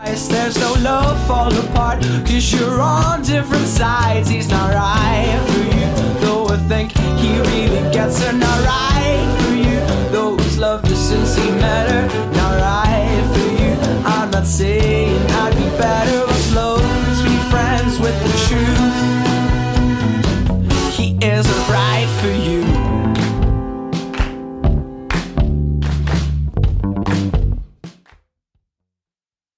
There's no love, fall apart, 'cause you're on different sides. He's not right for you, though I think he really gets her. Not right for you, those love doesn't seem matter. Not right for you, I'm not saying